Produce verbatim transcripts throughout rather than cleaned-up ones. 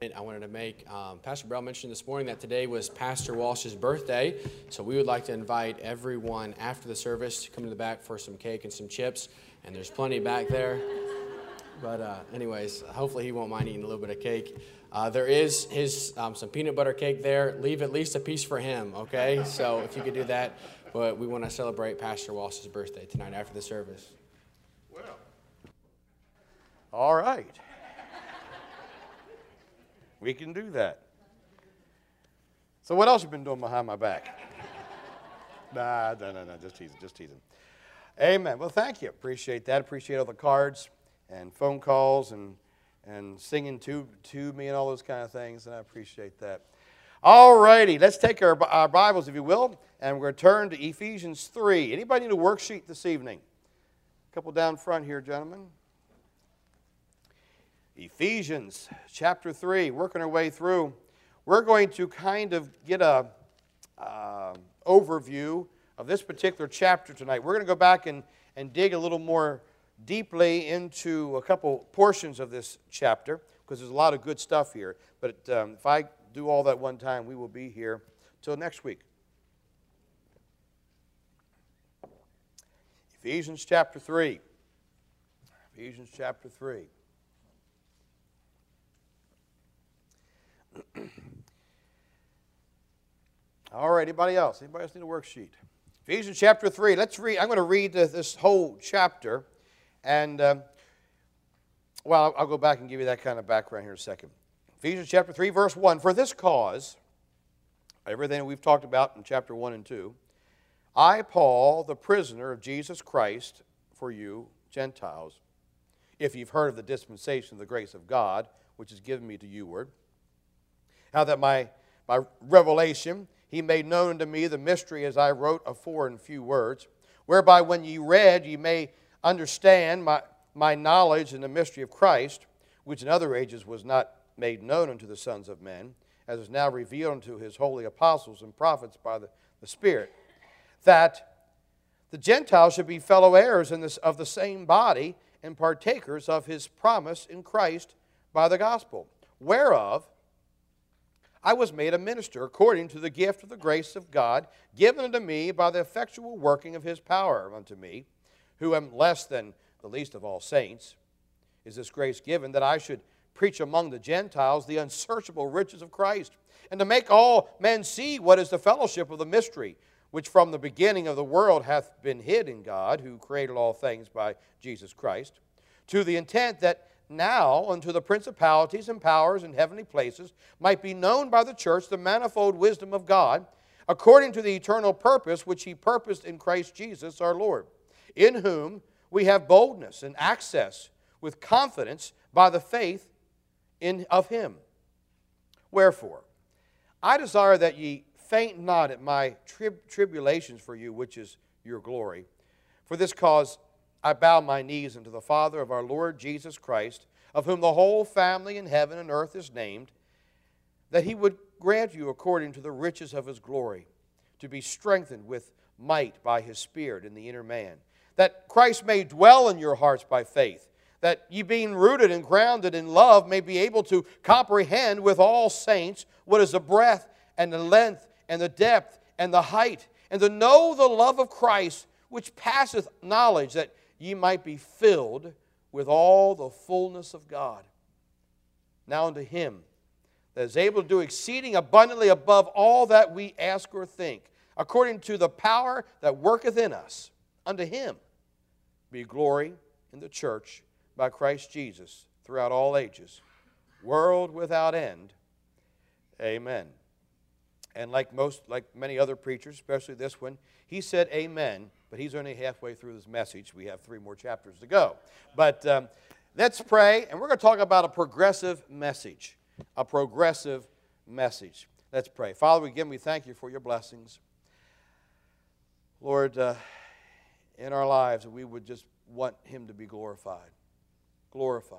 I wanted to make, um, Pastor Burrell mentioned this morning that today was Pastor Walsh's birthday, so we would like to invite everyone after the service to come to the back for some cake and some chips, and there's plenty back there. But uh, anyways, hopefully he won't mind eating a little bit of cake. Uh, there is his um, some peanut butter cake there. Leave at least a piece for him, okay? So if you could do that. But we want to celebrate Pastor Walsh's birthday tonight after the service. Well, all right. We can do that. So what else you been doing behind my back? Nah, no, no, no, just teasing, just teasing. Amen. Well, thank you. Appreciate that. Appreciate all the cards and phone calls and, and singing to, to me and all those kind of things, and I appreciate that. All righty, let's take our, our Bibles, if you will, and we're going to turn to Ephesians three. Anybody need a worksheet this evening? A couple down front here, gentlemen. Ephesians chapter three, working our way through. We're going to kind of get a uh, overview of this particular chapter tonight. We're going to go back and, and dig a little more deeply into a couple portions of this chapter because there's a lot of good stuff here. But um, if I do all that one time, we will be here till next week. Ephesians chapter three. Ephesians chapter three. All right, anybody else? Anybody else need a worksheet? Ephesians chapter three. Let's read. I'm going to read this whole chapter. And, um, well, I'll go back and give you that kind of background here in a second. Ephesians chapter three, verse one. For this cause, everything we've talked about in chapter one and two, I, Paul, the prisoner of Jesus Christ, for you Gentiles, if you've heard of the dispensation of the grace of God, which is given me to youward, how that my, by revelation he made known unto me the mystery as I wrote afore in few words, whereby when ye read ye may understand my, my knowledge in the mystery of Christ, which in other ages was not made known unto the sons of men, as is now revealed unto his holy apostles and prophets by the, the Spirit, that the Gentiles should be fellow heirs in this, of the same body and partakers of his promise in Christ by the gospel, whereof I was made a minister according to the gift of the grace of God, given unto me by the effectual working of his power unto me, who am less than the least of all saints, is this grace given, that I should preach among the Gentiles the unsearchable riches of Christ, and to make all men see what is the fellowship of the mystery, which from the beginning of the world hath been hid in God, who created all things by Jesus Christ, to the intent that now unto the principalities and powers in heavenly places might be known by the church the manifold wisdom of God, according to the eternal purpose which he purposed in Christ Jesus our Lord, in whom we have boldness and access with confidence by the faith in of him. Wherefore, I desire that ye faint not at my trib- tribulations for you, which is your glory. For this cause I bow my knees unto the Father of our Lord Jesus Christ, of whom the whole family in heaven and earth is named, that he would grant you according to the riches of his glory, to be strengthened with might by his Spirit in the inner man, that Christ may dwell in your hearts by faith, that ye being rooted and grounded in love may be able to comprehend with all saints what is the breadth and the length and the depth and the height, and to know the love of Christ, which passeth knowledge, that ye might be filled with all the fullness of God. Now unto him that is able to do exceeding abundantly above all that we ask or think, according to the power that worketh in us, unto him be glory in the church by Christ Jesus throughout all ages, world without end. Amen. And like most, like many other preachers, especially this one, he said amen, but he's only halfway through this message. We have three more chapters to go. But um, let's pray, and we're going to talk about a progressive message. A progressive message. Let's pray. Father, again, we thank you for your blessings. Lord, uh, in our lives, we would just want him to be glorified. Glorified.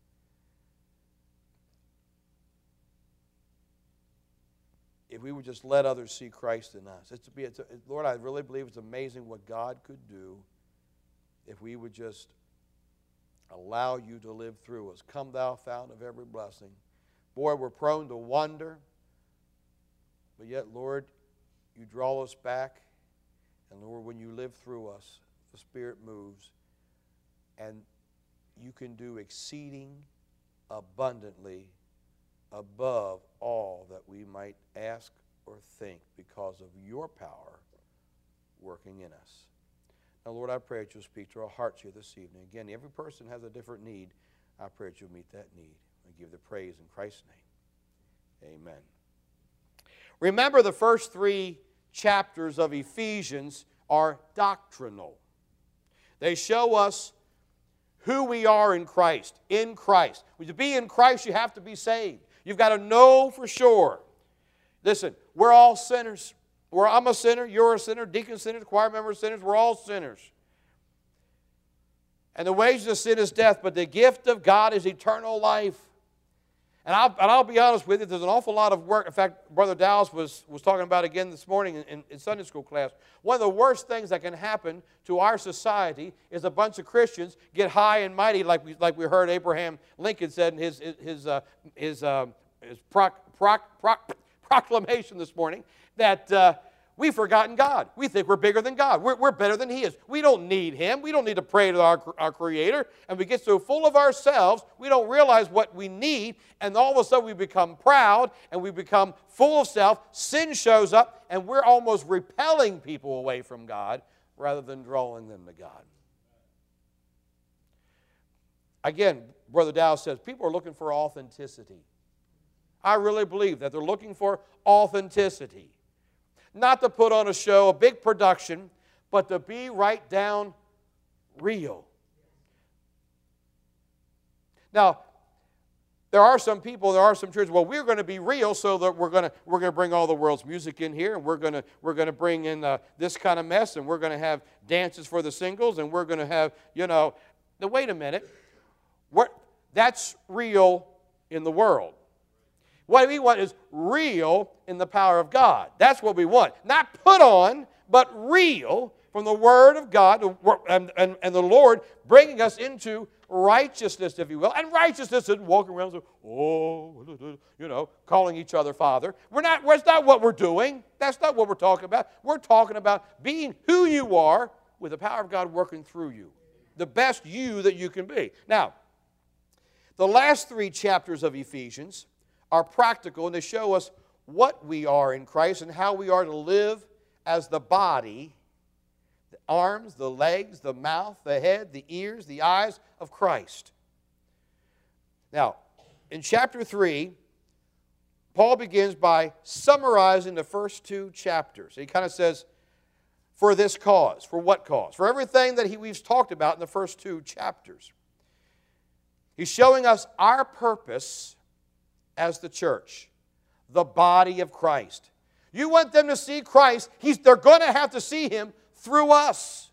If we would just let others see Christ in us. It's to be, it's a, Lord, I really believe it's amazing what God could do if we would just allow you to live through us. Come thou fount of every blessing, Boy, we're prone to wander. But yet, Lord, you draw us back. And Lord, when you live through us, the Spirit moves. And you can do exceeding abundantly above all that we might ask or think because of your power working in us. Now, Lord, I pray that you'll speak to our hearts here this evening. Again, every person has a different need. I pray that you'll meet that need. I give the praise in Christ's name. Amen. Remember, the first three chapters of Ephesians are doctrinal. They show us who we are in Christ, in Christ. To be in Christ, you have to be saved. You've got to know for sure. Listen, we're all sinners. We're, I'm a sinner, you're a sinner, deacon sinners, choir member sinners, we're all sinners. And the wages of sin is death, but the gift of God is eternal life. And I'll, and I'll be honest with you, there's an awful lot of work. In fact, Brother Dallas was, was talking about again this morning in, in, in Sunday school class. One of the worst things that can happen to our society is a bunch of Christians get high and mighty, like we, like we heard Abraham Lincoln said in his, his, uh, his, uh, his proc, proc, proc, proclamation this morning, that uh, we've forgotten God. We think we're bigger than God. We're, we're better than He is. We don't need Him. We don't need to pray to our, our Creator. And we get so full of ourselves, we don't realize what we need, and all of a sudden we become proud, and we become full of self. Sin shows up, and we're almost repelling people away from God rather than drawing them to God. Again, Brother Dow says, people are looking for authenticity. I really believe that they're looking for authenticity. Not to put on a show, a big production, but to be right down real. Now, there are some people, there are some churches, well, we're going to be real, so that we're going to we're going to bring all the world's music in here, and we're going to we're going to bring in uh, this kind of mess, and we're going to have dances for the singles, and we're going to have, you know, now wait a minute. We're, that's real in the world. What we want is real in the power of God. That's what we want. Not put on, but real from the Word of God and, and, and the Lord bringing us into righteousness, if you will. And righteousness isn't walking around saying, oh, you know, calling each other Father. We're not, that's not what we're doing. That's not what we're talking about. We're talking about being who you are with the power of God working through you. The best you that you can be. Now, the last three chapters of Ephesians are practical, and they show us what we are in Christ and how we are to live as the body, the arms, the legs, the mouth, the head, the ears, the eyes of Christ. Now, in chapter three, Paul begins by summarizing the first two chapters. He kind of says, for this cause. For what cause? For everything that he, we've talked about in the first two chapters. He's showing us our purpose as the church, the body of Christ. You want them to see Christ, he's, they're going to have to see Him through us.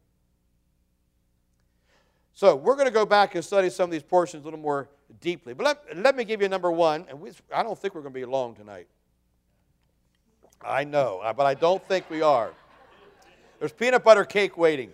So we're going to go back and study some of these portions a little more deeply. But let, let me give you number one, and we, I don't think we're going to be long tonight. I know, but I don't think we are. There's peanut butter cake waiting.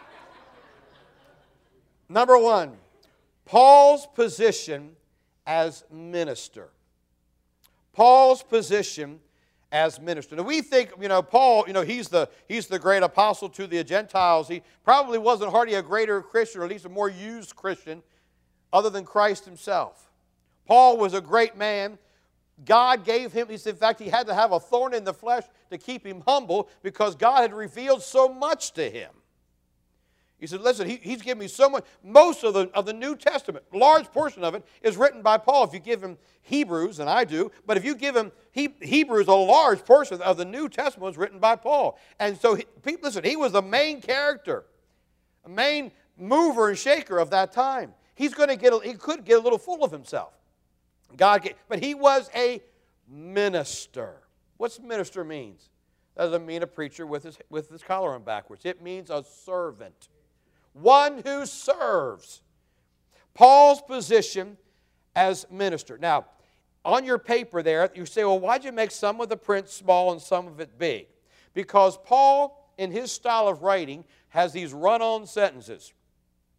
Number one, Paul's position as minister. Paul's position as minister. Now we think, you know, Paul, you know, he's the he's the great apostle to the Gentiles. He probably wasn't hardly a greater Christian, or at least a more used Christian, other than Christ Himself. Paul was a great man. God gave him, in fact, he had to have a thorn in the flesh to keep him humble because God had revealed so much to him. He said, listen, he, he's given me so much. Most of the, of the New Testament, a large portion of it, is written by Paul. If you give him Hebrews, and I do, but if you give him he, Hebrews, a large portion of the New Testament was written by Paul. And so, he, listen, he was the main character, a main mover and shaker of that time. He's going to get, a, he could get a little full of himself. God, gave, but he was a minister. What's minister means? That doesn't mean a preacher with his, with his collar on backwards. It means a servant. One who serves. Paul's position as minister. Now, on your paper there, you say, well, why'd you make some of the print small and some of it big? Because Paul, in his style of writing, has these run-on sentences.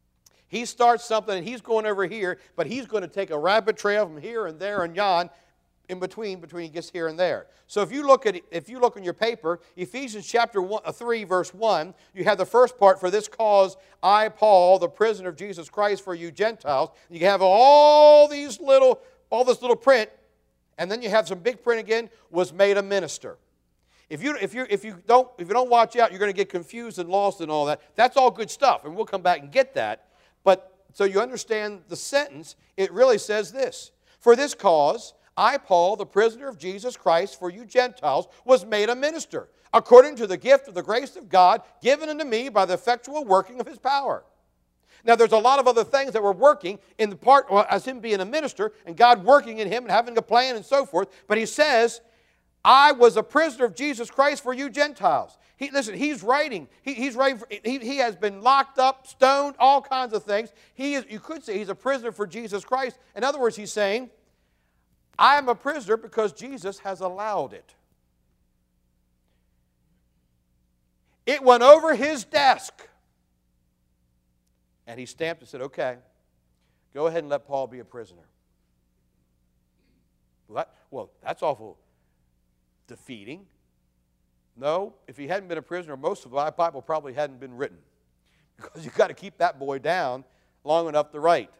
He starts something and he's going over here, but he's going to take a rabbit trail from here and there and yon, in between, between he gets here and there. So if you look at if you look in your paper, Ephesians chapter one, uh, three, verse one, you have the first part, for this cause I, Paul, the prisoner of Jesus Christ for you Gentiles. You have all these little, all this little print, and then you have some big print again, was made a minister. If you, if, you, if, you don't, if you don't watch out, you're going to get confused and lost and all that. That's all good stuff, and we'll come back and get that. But so you understand the sentence, it really says this. For this cause, I, Paul, the prisoner of Jesus Christ for you Gentiles, was made a minister, according to the gift of the grace of God given unto me by the effectual working of His power. Now, there's a lot of other things that were working in the part, well, as him being a minister, and God working in him and having a plan and so forth. But he says, I was a prisoner of Jesus Christ for you Gentiles. He, listen, he's writing. He, he's writing. For, he, he has been locked up, stoned, all kinds of things. He is, you could say he's a prisoner for Jesus Christ. In other words, he's saying, I am a prisoner because Jesus has allowed it. It went over his desk. And he stamped and said, okay, go ahead and let Paul be a prisoner. Well, that, well, that's awful defeating. No, if he hadn't been a prisoner, most of the Bible probably hadn't been written. Because you've got to keep that boy down long enough to write.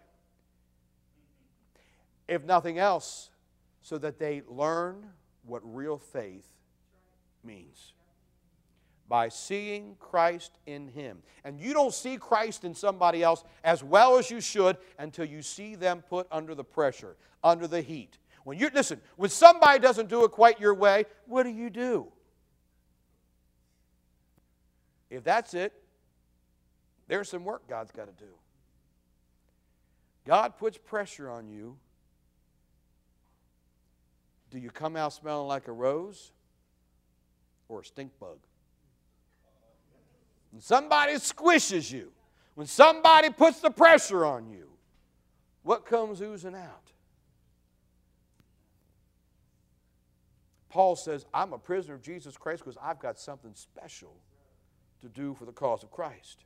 If nothing else, so that they learn what real faith means. By seeing Christ in him. And you don't see Christ in somebody else as well as you should until you see them put under the pressure, under the heat. When you listen, when somebody doesn't do it quite your way, what do you do? If that's it, there's some work God's got to do. God puts pressure on you. Do you come out smelling like a rose or a stink bug? When somebody squishes you, when somebody puts the pressure on you, what comes oozing out? Paul says, I'm a prisoner of Jesus Christ because I've got something special to do for the cause of Christ.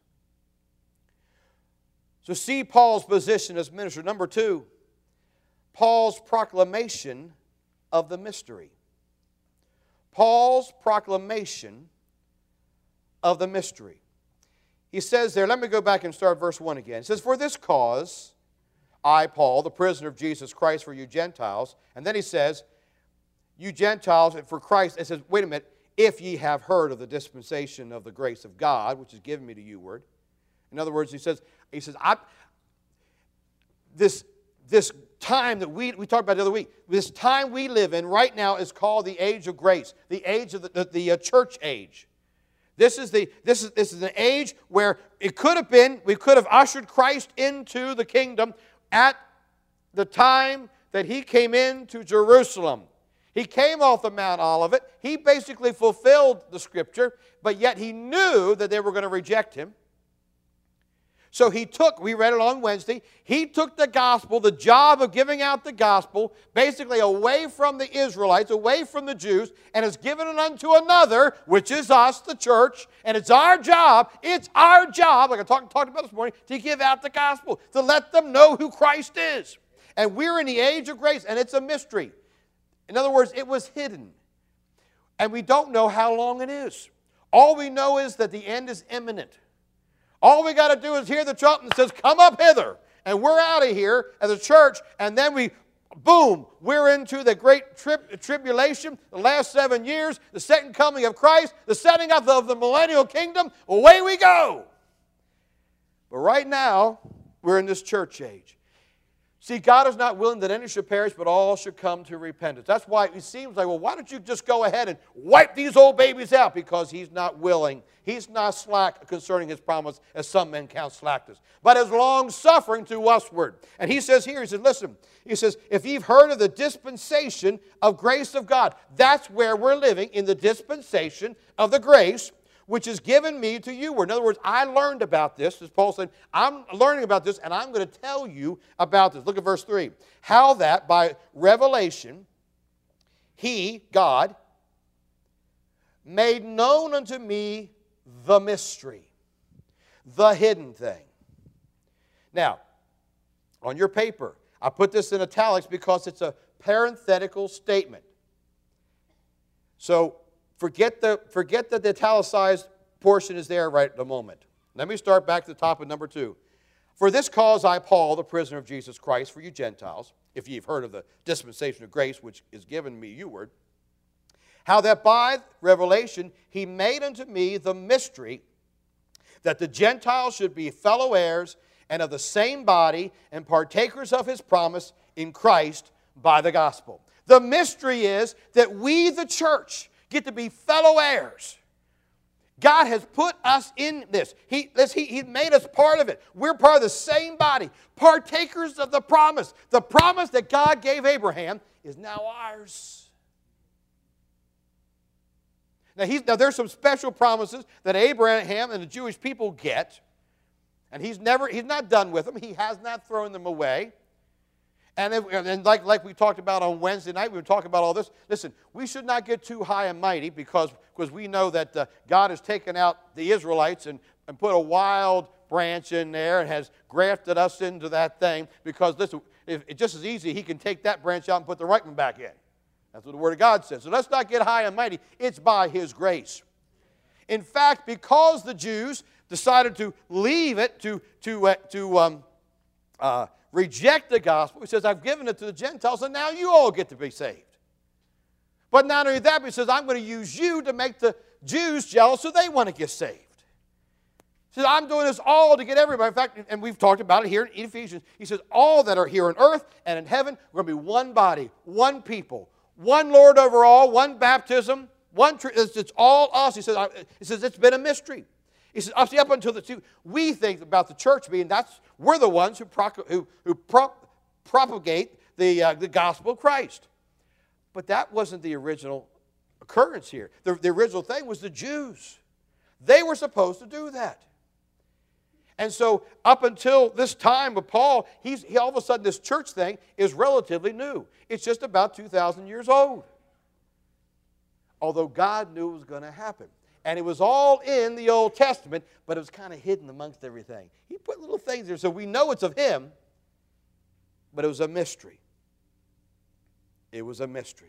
So see Paul's position as minister. Number two, Paul's proclamation of the mystery. Paul's proclamation of the mystery. He says there, let me go back and start verse one again. It says, for this cause, I, Paul, the prisoner of Jesus Christ for you Gentiles. And then he says, you Gentiles, for Christ. It says, wait a minute, if ye have heard of the dispensation of the grace of God, which is given me to you word. In other words, he says, he says, I, this, this time that we, we talked about the other week, this time we live in right now is called the age of grace, the age of the, the, the uh, church age. This is, the, this, is, this is an age where it could have been, we could have ushered Christ into the kingdom at the time that he came into Jerusalem. He came off the Mount Olivet. He basically fulfilled the Scripture, but yet he knew that they were going to reject him. So he took, we read it on Wednesday, he took the gospel, the job of giving out the gospel, basically away from the Israelites, away from the Jews, and has given it unto another, which is us, the church, and it's our job, it's our job, like I talked, talked about this morning, to give out the gospel, to let them know who Christ is. And we're in the age of grace, and it's a mystery. In other words, it was hidden. And we don't know how long it is. All we know is that the end is imminent. All we got to do is hear the trumpet that says, come up hither. And we're out of here as a church. And then we, boom, we're into the great tri- tribulation, the last seven years, the second coming of Christ, the setting up of the millennial kingdom. Away we go. But right now, we're in this church age. See, God is not willing that any should perish, but all should come to repentance. That's why it seems like, well, why don't you just go ahead and wipe these old babies out? Because he's not willing. He's not slack concerning his promise, as some men count slackness, but is long-suffering to usward. And he says here, he says, listen, he says, if you've heard of the dispensation of grace of God, that's where we're living, in the dispensation of the grace which is given me to you. In other words, I learned about this, as Paul said, I'm learning about this, and I'm going to tell you about this. Look at verse three. How that by revelation, he, God, made known unto me the mystery, the hidden thing. Now, on your paper, I put this in italics because it's a parenthetical statement. So forget the, forget that the italicized portion is there right at the moment. Let me start back to the top of number two. For this cause I, Paul, the prisoner of Jesus Christ, for you Gentiles, if ye have heard of the dispensation of grace which is given me youward, how that by revelation he made unto me the mystery that the Gentiles should be fellow heirs and of the same body and partakers of his promise in Christ by the gospel. The mystery is that we, the church, get to be fellow heirs. God has put us in this. He, he, he made us part of it. We're part of the same body, partakers of the promise. The promise that God gave Abraham is now ours. Now, he's, now there's some special promises that Abraham and the Jewish people get, and he's never he's not done with them. He has not thrown them away. And, if, and like, like we talked about on Wednesday night, we were talking about all this. Listen, we should not get too high and mighty because, because we know that uh, God has taken out the Israelites and, and put a wild branch in there and has grafted us into that thing because, listen, if, it's just as easy, he can take that branch out and put the right one back in. That's what the Word of God says. So let's not get high and mighty. It's by his grace. In fact, because the Jews decided to leave it, to, to, uh, to um, uh, reject the gospel, he says, I've given it to the Gentiles, and now you all get to be saved. But not only that, but he says, I'm going to use you to make the Jews jealous so they want to get saved. He says, I'm doing this all to get everybody. In fact, and we've talked about it here in Ephesians. He says, all that are here on earth and in heaven, we're going to be one body, one people, one Lord over all, one baptism, one. Tr- it's, it's all us. He says, he says, it's been a mystery. He says, up, see, up until the two, we think about the church being, that's, we're the ones who, pro, who, who pro, propagate the, uh, the gospel of Christ. But that wasn't the original occurrence here. The, the original thing was the Jews. They were supposed to do that. And so up until this time of Paul, he's, he, all of a sudden this church thing is relatively new. It's just about two thousand years old. Although God knew it was going to happen. And it was all in the Old Testament, but it was kind of hidden amongst everything. He put little things there so we know it's of him, but it was a mystery. It was a mystery.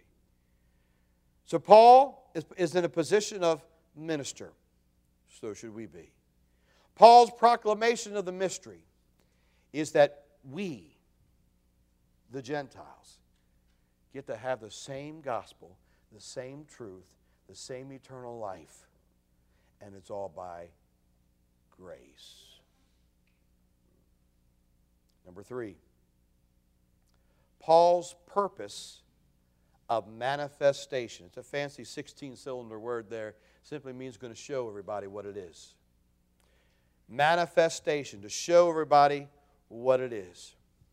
So Paul is, is in a position of minister. So should we be. Paul's proclamation of the mystery is that we, the Gentiles, get to have the same gospel, the same truth, the same eternal life. And it's all by grace. Number three, Paul's purpose of manifestation. It's a fancy sixteen-cylinder word there. Simply means going to show everybody what it is. Manifestation, to show everybody what it is.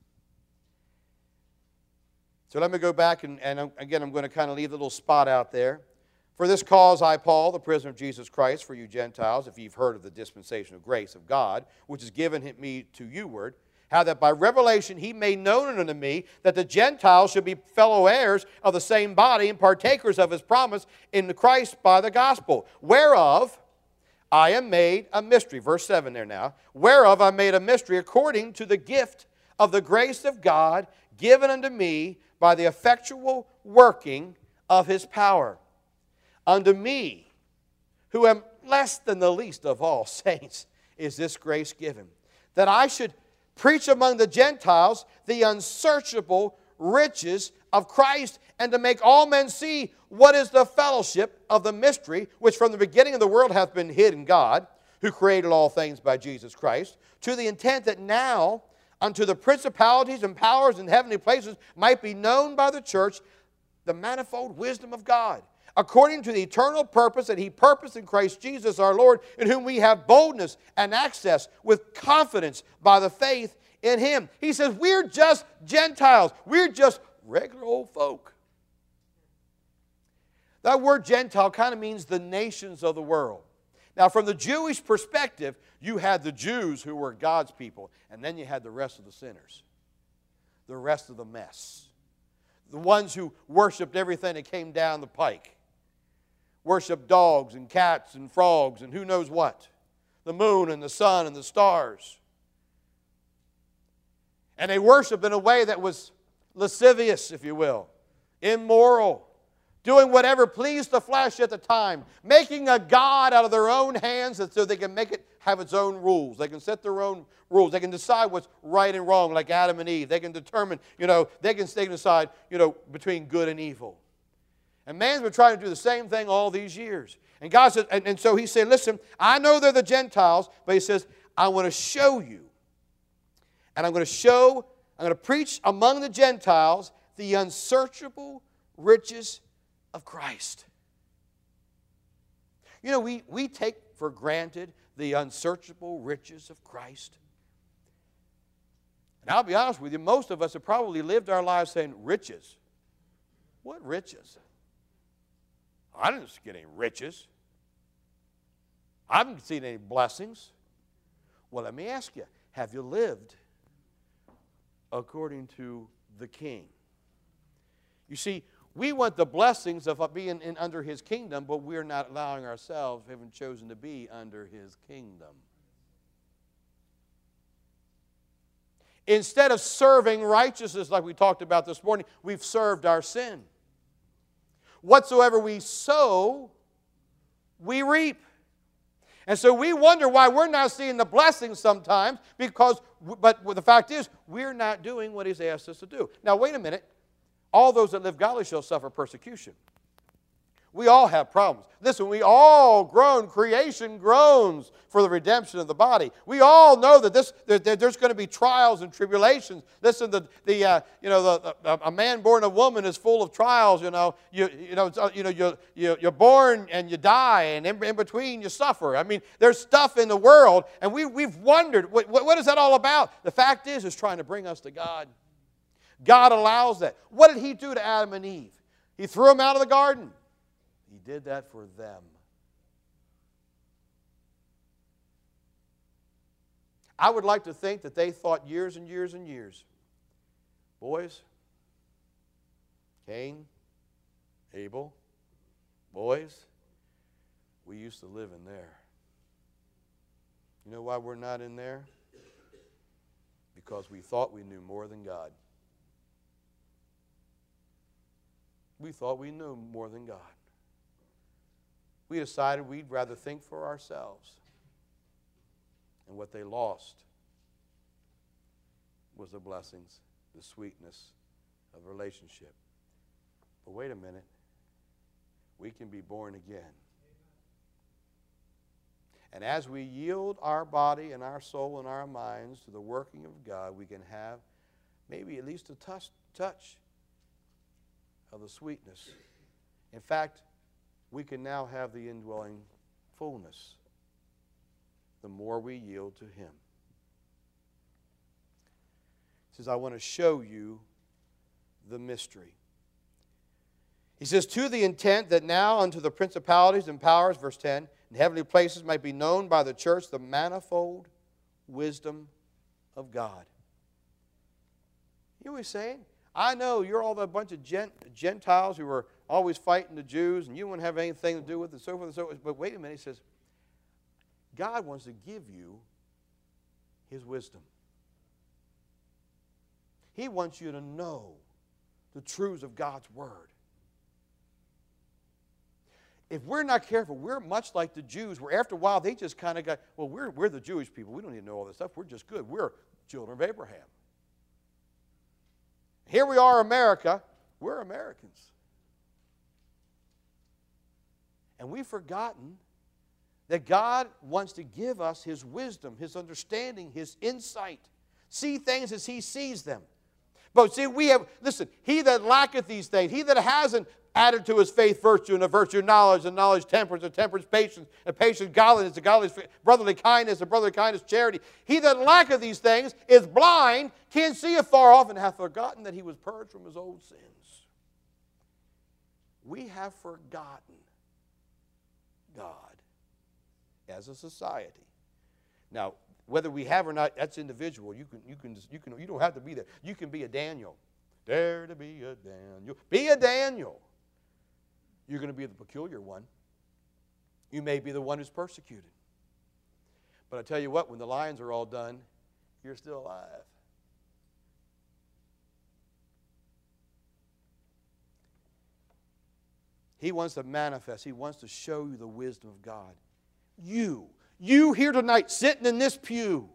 So let me go back, and, and again, I'm going to kind of leave a little spot out there. For this cause I, Paul, the prisoner of Jesus Christ, for you Gentiles, if you've heard of the dispensation of grace of God, which is given me to youward, how that by revelation he made known unto me that the Gentiles should be fellow heirs of the same body and partakers of his promise in Christ by the gospel, whereof I am made a mystery. Verse seven there now. Whereof I made a mystery according to the gift of the grace of God given unto me by the effectual working of his power. Unto me, who am less than the least of all saints, is this grace given, that I should preach among the Gentiles the unsearchable riches of Christ, and to make all men see what is the fellowship of the mystery, which from the beginning of the world hath been hid in God, who created all things by Jesus Christ, to the intent that now unto the principalities and powers in heavenly places might be known by the church the manifold wisdom of God, according to the eternal purpose that he purposed in Christ Jesus our Lord, in whom we have boldness and access with confidence by the faith in him. He says, we're just Gentiles. We're just regular old folk. That word Gentile kind of means the nations of the world. Now, from the Jewish perspective, you had the Jews who were God's people, and then you had the rest of the sinners, the rest of the mess, the ones who worshiped everything that came down the pike. Worship dogs and cats and frogs and who knows what. The moon and the sun and the stars. And they worshiped in a way that was lascivious, if you will, immoral, doing whatever pleased the flesh at the time, making a god out of their own hands so they can make it have its own rules. They can set their own rules. They can decide what's right and wrong, like Adam and Eve. They can determine, you know, they can, they can decide, you know, between good and evil. And man's been trying to do the same thing all these years. And God says, and, and so he said, listen, I know they're the Gentiles, but he says, I want to show you. And I'm going to show, I'm going to preach among the Gentiles the unsearchable riches of Christ. You know, we, we take for granted the unsearchable riches of Christ. And I'll be honest with you, most of us have probably lived our lives saying, riches? What riches? I didn't get any riches. I haven't seen any blessings. Well, let me ask you, have you lived according to the King? You see, we want the blessings of being in, under His kingdom, but we're not allowing ourselves, haven't chosen to be under His kingdom. Instead of serving righteousness like we talked about this morning, we've served our sin. Whatsoever we sow, we reap. And so we wonder why we're not seeing the blessings sometimes, because, but the fact is, we're not doing what He's asked us to do. Now, wait a minute. All those that live godly shall suffer persecution. We all have problems. Listen, we all groan, creation groans for the redemption of the body. We all know that this that there's going to be trials and tribulations. Listen, the the uh, you know the, the a man born of woman is full of trials. You know you you know you know you you you're born and you die, and in, in between you suffer. I mean, there's stuff in the world, and we we've wondered what, what is that all about? The fact is, it's trying to bring us to God. God allows that. What did He do to Adam and Eve? He threw them out of the garden. He did that for them. I would like to think that they thought years and years and years, boys, Cain, Abel, boys, we used to live in there. You know why we're not in there? Because we thought we knew more than God. We thought we knew more than God. We decided we'd rather think for ourselves. And what they lost was the blessings, the sweetness of relationship. But wait a minute. We can be born again. And as we yield our body and our soul and our minds to the working of God, we can have maybe at least a touch, touch of the sweetness. In fact, we can now have the indwelling fullness the more we yield to Him. He says, I want to show you the mystery. He says, to the intent that now unto the principalities and powers, verse ten, in heavenly places might be known by the church the manifold wisdom of God. You know what he's saying? I know you're all a bunch of Gentiles who are always fighting the Jews, and you won't have anything to do with it, and so forth and so forth. But wait a minute, he says, God wants to give you His wisdom. He wants you to know the truths of God's Word. If we're not careful, we're much like the Jews, where after a while they just kind of got, well, we're, we're the Jewish people. We don't need to know all this stuff. We're just good. We're children of Abraham. Here we are, America. We're Americans. And we've forgotten that God wants to give us His wisdom, His understanding, His insight. See things as He sees them. But see, we have, listen, he that lacketh these things, he that hasn't added to his faith virtue, and a virtue knowledge, and knowledge temperance, and temperance patience, and patience godliness, and godliness brotherly kindness, and brotherly kindness charity. He that lacketh these things is blind, can't see afar off, and hath forgotten that he was purged from his old sins. We have forgotten God as a society. Now, whether we have or not, that's individual. You can, you can, you can, you don't have to be there. You can be a Daniel. Dare to be a Daniel. Be a Daniel. You're going to be the peculiar one. You may be the one who's persecuted. But I tell you what, when the lions are all done, you're still alive. He wants to manifest. He wants to show you the wisdom of God. You, you here tonight sitting in this pew,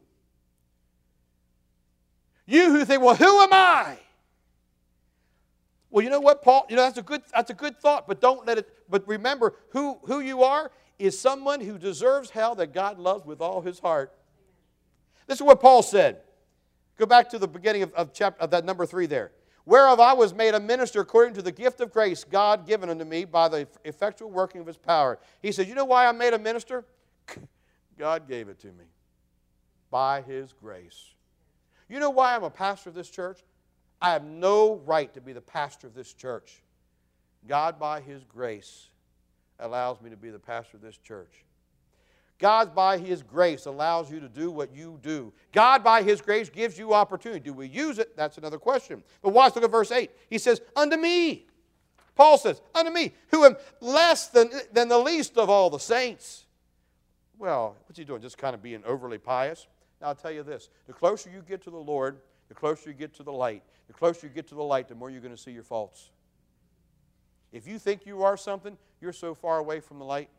you who think, well, who am I? Well, you know what, Paul? You know, that's a good, that's a good thought, but don't let it, but remember, who, who you are is someone who deserves hell that God loves with all his heart. This is what Paul said. Go back to the beginning of, of, chapter, of that number three there. Whereof I was made a minister according to the gift of grace God given unto me by the effectual working of his power. He said, you know why I'm made a minister? God gave it to me. By his grace. You know why I'm a pastor of this church? I have no right to be the pastor of this church. God, by his grace, allows me to be the pastor of this church. God, by his grace, allows you to do what you do. God, by his grace, gives you opportunity. Do we use it? That's another question. But watch, look at verse eight. He says, unto me. Paul says, unto me, who am less than, than the least of all the saints. Well, what's he doing? Just kind of being overly pious? Now, I'll tell you this. The closer you get to the Lord, the closer you get to the light. The closer you get to the light, the more you're going to see your faults. If you think you are something, you're so far away from the light.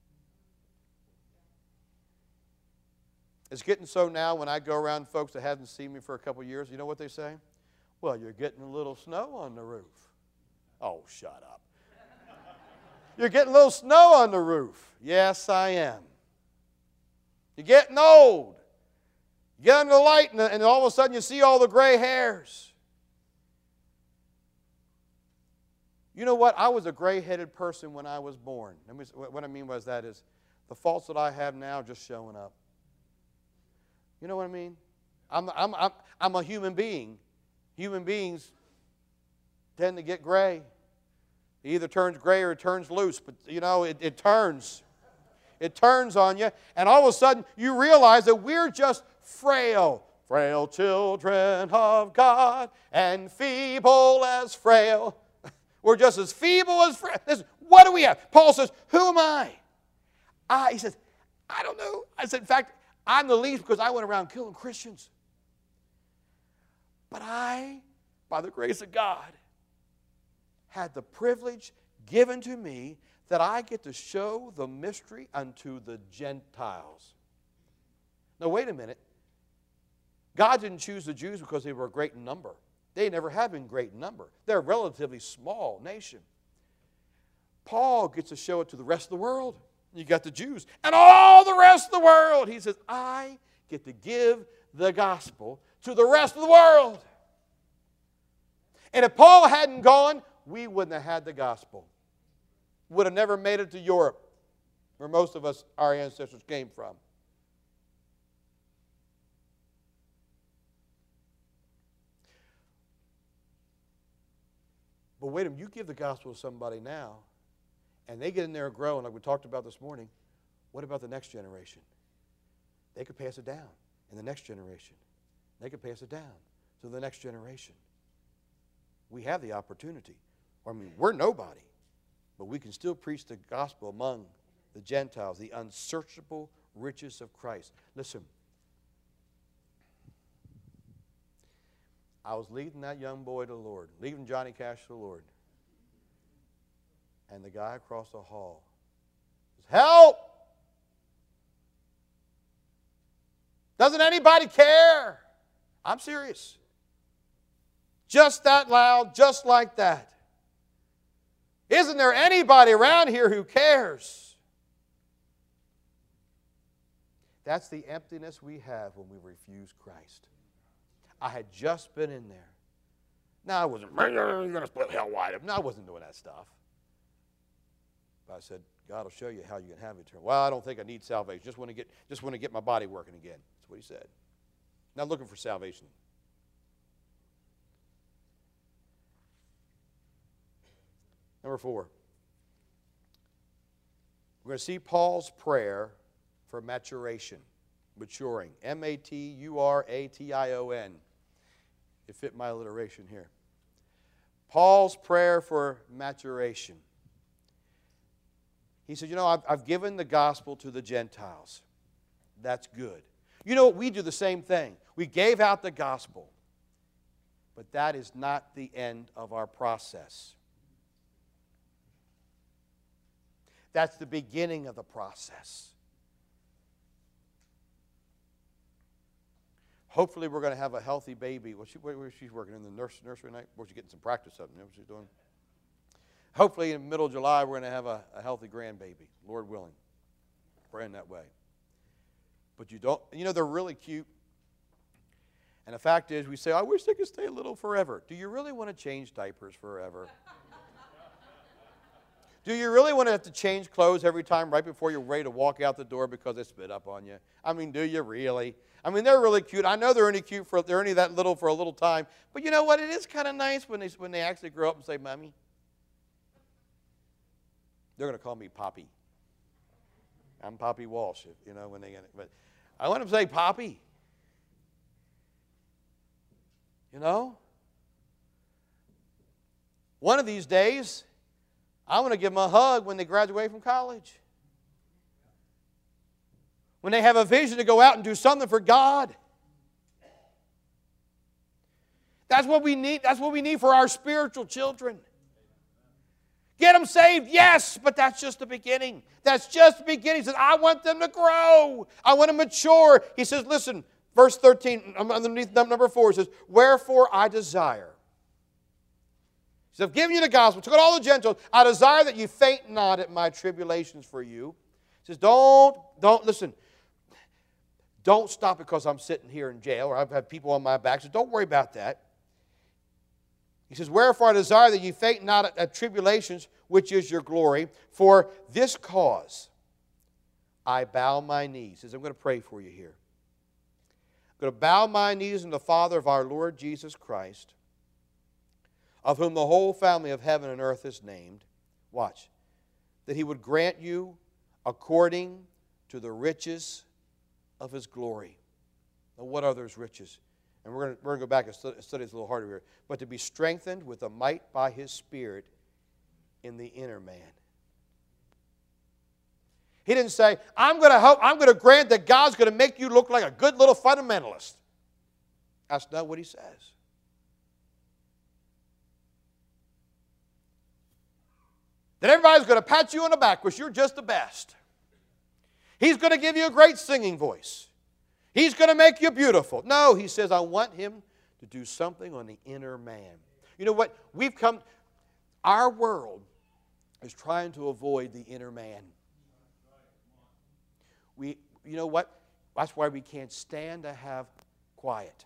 It's getting so now when I go around folks that haven't seen me for a couple years, you know what they say? Well, you're getting a little snow on the roof. Oh, shut up. You're getting a little snow on the roof. Yes, I am. You're getting old. You get under the light and, and all of a sudden you see all the gray hairs. You know what? I was a gray-headed person when I was born. Let me, what I mean by that is the faults that I have now just showing up. You know what I mean? I'm, I'm, I'm, I'm a human being. Human beings tend to get gray. It either turns gray or it turns loose, but you know, it, it turns. It turns on you, and all of a sudden you realize that we're just frail. Frail children of God, and feeble as frail. We're just as feeble as frail. Listen, what do we have? Paul says, who am I? I, he says, I don't know. I said, in fact, I'm the least because I went around killing Christians. But I, by the grace of God, had the privilege given to me that I get to show the mystery unto the Gentiles. Now, wait a minute. God didn't choose the Jews because they were great in number. They never have been great in number. They're a relatively small nation. Paul gets to show it to the rest of the world. You got the Jews and all the rest of the world. He says, I get to give the gospel to the rest of the world. And if Paul hadn't gone, we wouldn't have had the gospel. Would have never made it to Europe, where most of us, our ancestors, came from. But wait a minute, you give the gospel to somebody now, and they get in there and grow, and like we talked about this morning, what about the next generation? They could pass it down in the next generation. They could pass it down to the next generation. We have the opportunity. I mean, we're nobody, but we can still preach the gospel among the Gentiles, the unsearchable riches of Christ. Listen, I was leading that young boy to the Lord, leading Johnny Cash to the Lord. And the guy across the hall says, help! Doesn't anybody care? I'm serious. Just that loud, just like that. Isn't there anybody around here who cares? That's the emptiness we have when we refuse Christ. I had just been in there. Now I wasn't, you're going to split hell wide open. No, I wasn't doing that stuff. But I said, God will show you how you can have eternal. Well, I don't think I need salvation. Just want to get, just want to get my body working again. That's what he said. Not looking for salvation. Number four. We're going to see Paul's prayer for maturation, maturing. M A T U R A T I O N. It fit my alliteration here. Paul's prayer for maturation. He said, you know, I've, I've given the gospel to the Gentiles. That's good. You know, we do the same thing. We gave out the gospel. But that is not the end of our process. That's the beginning of the process. Hopefully we're going to have a healthy baby. Well, she, where, where she's working in the nurse, nursery night? Where's she getting some practice of? You know what she's doing? Hopefully in the middle of July we're going to have a, a healthy grandbaby, Lord willing. Praying that way. But you don't, you know, they're really cute. And the fact is, we say, I wish they could stay little forever. Do you really want to change diapers forever? Do you really want to have to change clothes every time right before you're ready to walk out the door because they spit up on you? I mean, do you really? I mean, they're really cute. I know they're only cute for, they're only that little for a little time. But you know what? It is kind of nice when they, when they actually grow up and say, Mommy. They're going to call me Poppy. I'm Poppy Walsh, you know, when they get it. But I want them to say Poppy. You know? One of these days, I want to give them a hug when they graduate from college. When they have a vision to go out and do something for God. That's what we need. That's what we need for our spiritual children. Get them saved, yes, but that's just the beginning. That's just the beginning. He says, I want them to grow. I want to mature. He says, listen, verse thirteen, underneath number four, it says, wherefore I desire. He says, I've given you the gospel, took out all the Gentiles. I desire that you faint not at my tribulations for you. He says, don't, don't, listen, don't stop because I'm sitting here in jail or I've had people on my back. So don't worry about that. He says, wherefore I desire that you faint not at, at tribulations, which is your glory. For this cause I bow my knees. He says, I'm going to pray for you here. I'm going to bow my knees in the Father of our Lord Jesus Christ, of whom the whole family of heaven and earth is named. Watch. That he would grant you according to the riches of his glory. Now, what are those riches? And we're going, to, we're going to go back and study this a little harder here. But to be strengthened with a might by his Spirit in the inner man. He didn't say, I'm going to help, I'm going to grant that God's going to make you look like a good little fundamentalist. That's not what he says. That everybody's going to pat you on the back because you're just the best. He's going to give you a great singing voice. He's going to make you beautiful. No, he says, I want him to do something on the inner man. You know what? We've come, our world is trying to avoid the inner man. We, you know what? That's why we can't stand to have quiet.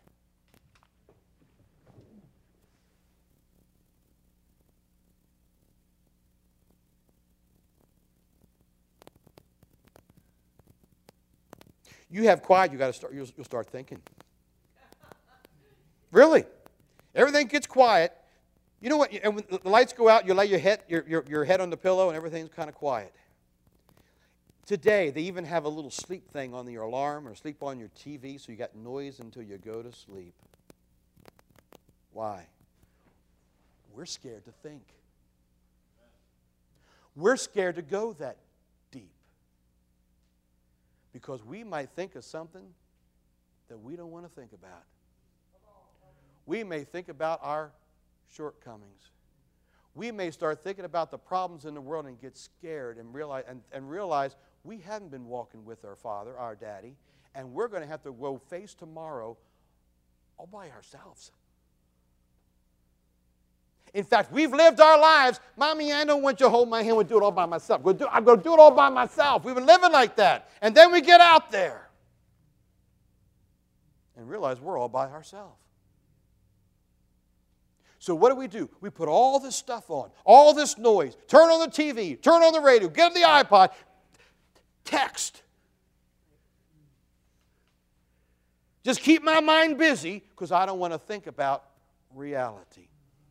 You have quiet, you got to start. You'll, you'll start thinking. Really, everything gets quiet. You know what? And when the lights go out, you lay your head, your, your, your head on the pillow, and everything's kind of quiet. Today, they even have a little sleep thing on your alarm or sleep on your T V, so you got noise until you go to sleep. Why? We're scared to think. We're scared to go that deep. Because we might think of something that we don't want to think about. We may think about our shortcomings. We may start thinking about the problems in the world and get scared and realize, and, and realize we haven't been walking with our Father, our Daddy, and we're going to have to go face tomorrow all by ourselves. In fact, we've lived our lives. Mommy, I don't want you to hold my hand and do it all by myself. I'm going to do it all by myself. We've been living like that. And then we get out there and realize we're all by ourselves. So what do we do? We put all this stuff on, all this noise, turn on the T V, turn on the radio, get on the iPod, text. Just keep my mind busy because I don't want to think about reality.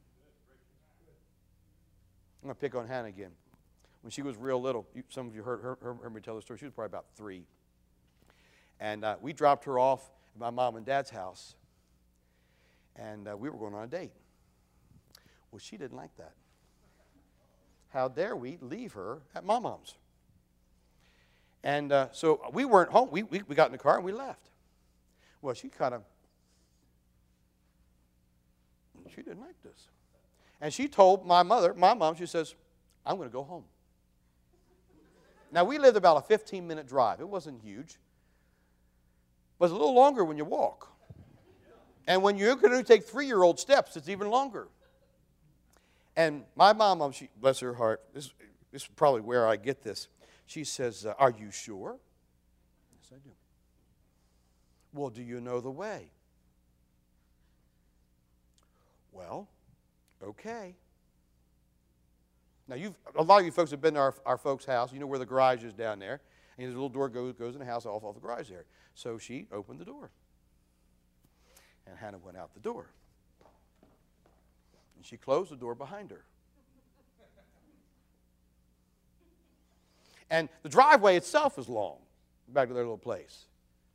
I'm going to pick on Hannah again. When she was real little, you, some of you heard, heard, heard me tell the story. She was probably about three. And uh, we dropped her off at my mom and dad's house. And uh, we were going on a date. Well, she didn't like that. How dare we leave her at my mom's? And uh, so we weren't home. We, we, we got in the car and we left. Well, she kind of, she didn't like this. And she told my mother, my mom, she says, I'm going to go home. Now, we lived about a fifteen-minute drive. It wasn't huge. But it's a little longer when you walk. And when you can only take three-year-old steps, it's even longer. And my mom, she, bless her heart, this, this is probably where I get this. She says, uh, are you sure? Yes, I do. Well, do you know the way? Well, okay. Now, you've, a lot of you folks have been to our, our folks' house. You know where the garage is down there. And there's a little door goes, goes in the house off, off the garage there. So she opened the door. And Hannah went out the door. And she closed the door behind her. And the driveway itself is long, back to their little place.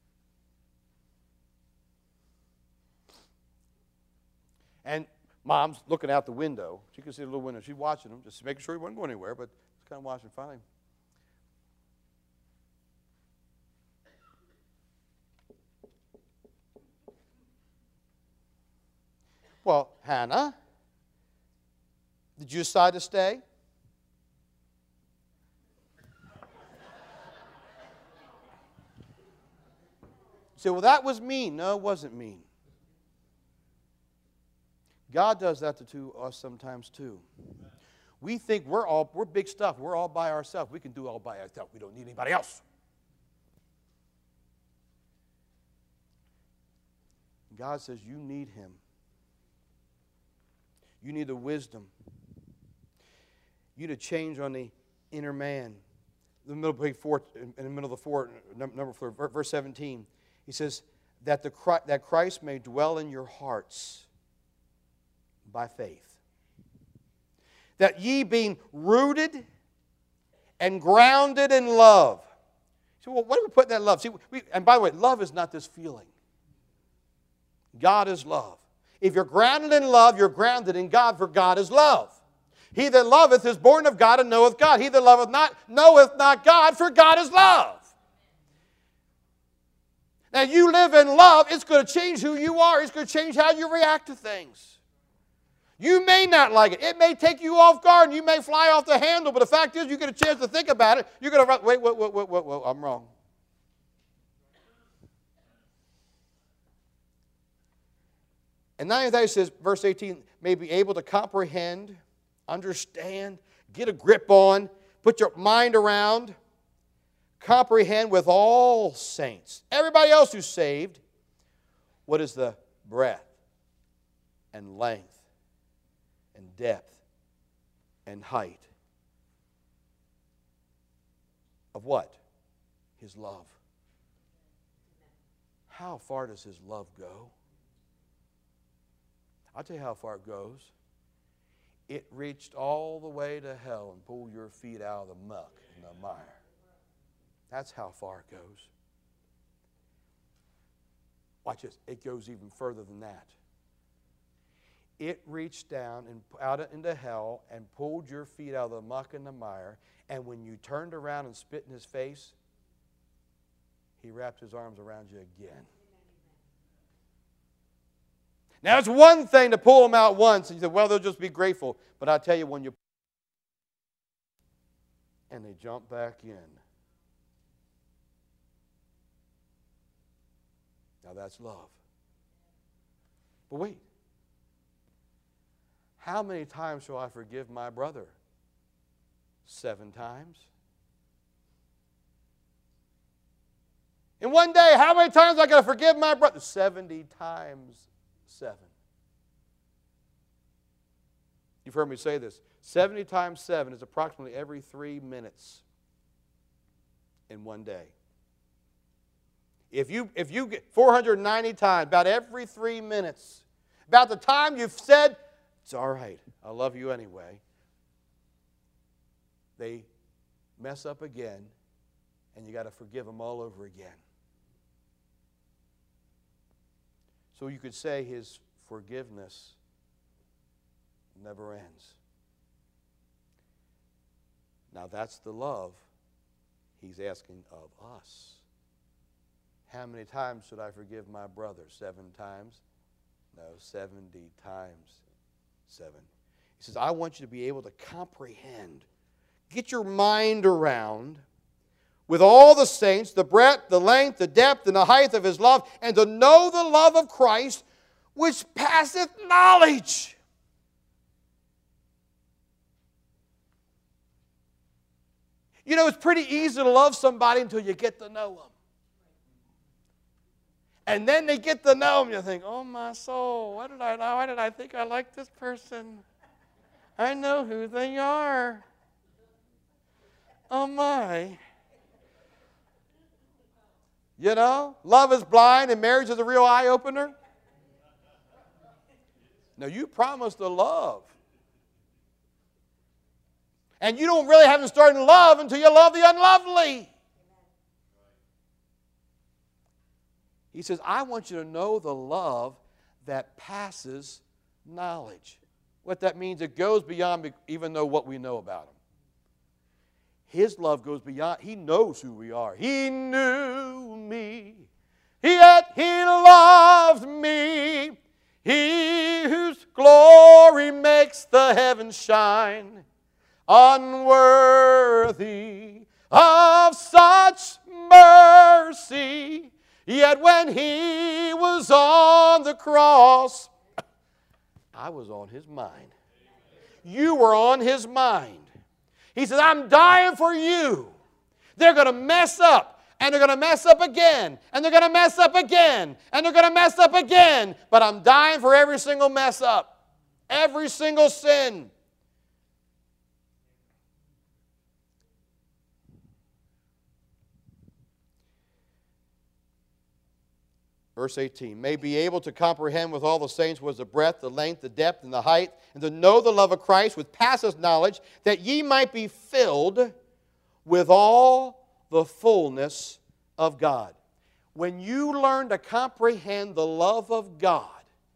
And Mom's looking out the window. She could see the little window. She's watching him, just making sure he wasn't going anywhere, but just kind of watching. Finally, well, Hannah, did you decide to stay? You say, well, that was mean. No, it wasn't mean. God does that to us sometimes too. We think we're all we're big stuff. We're all by ourselves. We can do it all by ourselves. We don't need anybody else. God says you need Him. You need the wisdom. You need to change on the inner man. The middle page four, in the middle of the four, number four, verse seventeen. He says that the that Christ may dwell in your hearts by faith. That ye being rooted and grounded in love. So, well, what do we put in that love? See, we, and by the way, love is not this feeling. God is love. If you're grounded in love, you're grounded in God, for God is love. He that loveth is born of God and knoweth God. He that loveth not knoweth not God, for God is love. Now, you live in love, it's going to change who you are. It's going to change how you react to things. You may not like it. It may take you off guard and you may fly off the handle, but the fact is you get a chance to think about it. You're going to run, wait, wait, wait, wait, wait, wait, I'm wrong. And not only that, he says, verse eighteen, may be able to comprehend, understand, get a grip on, put your mind around, comprehend with all saints, everybody else who's saved, what is the breadth and length and depth and height of what? His love. How far does His love go? I'll tell you how far it goes. It reached all the way to hell and pulled your feet out of the muck and the mire. That's how far it goes. Watch this. It goes even further than that. It reached down and out into hell and pulled your feet out of the muck and the mire, and when you turned around and spit in His face, He wrapped His arms around you again. Now, it's one thing to pull them out once, and you say, well, they'll just be grateful. But I tell you, when you and they jump back in. Now, that's love. But wait. How many times shall I forgive my brother? Seven times. In one day, how many times am I going to forgive my brother? Seventy times seven. You've heard me say this. Seventy times seven is approximately every three minutes in one day. If you, if you get four hundred ninety times, about every three minutes, about the time you've said, it's all right, I love you anyway, they mess up again, and you got to forgive them all over again. So you could say His forgiveness never ends. Now that's the love He's asking of us. How many times should I forgive my brother? Seven times? No, seventy times seven. He says, I want you to be able to comprehend, get your mind around with all the saints, the breadth, the length, the depth, and the height of his love, and to know the love of Christ, which passeth knowledge. You know, it's pretty easy to love somebody until you get to know them. And then they get to know them, you think, oh my soul, why did I, why did I think I liked this person? I know who they are. Oh my. You know, love is blind and marriage is a real eye-opener. Now, you promised to love. And you don't really haven't started love until you love the unlovely. He says, I want you to know the love that passes knowledge. What that means, it goes beyond even though what we know about him. His love goes beyond. He knows who we are. He knew me, yet he loved me. He whose glory makes the heavens shine, unworthy of such mercy. Yet when he was on the cross, I was on his mind. You were on his mind. He says, I'm dying for you. They're going to mess up, and they're going to mess up again, and they're going to mess up again, and they're going to mess up again. But I'm dying for every single mess up, every single sin. Verse eighteen, may be able to comprehend with all the saints was the breadth, the length, the depth, and the height, and to know the love of Christ which passeth knowledge, that ye might be filled with all the fullness of God. When you learn to comprehend the love of God,